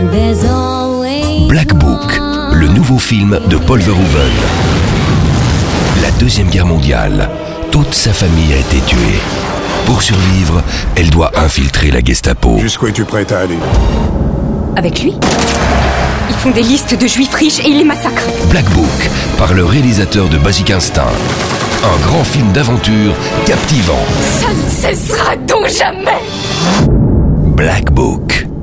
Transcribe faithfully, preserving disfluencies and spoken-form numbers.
Black Book, le nouveau film de Paul Verhoeven. La Deuxième Guerre mondiale, toute sa famille a été tuée. Pour survivre, elle doit infiltrer la Gestapo. Jusqu'où es-tu prête à aller? Avec lui? Ils font des listes de juifs riches et ils les massacrent. Black Book, par le réalisateur de Basic Instinct. Un grand film d'aventure captivant. Ça ne cessera donc jamais. Black Book.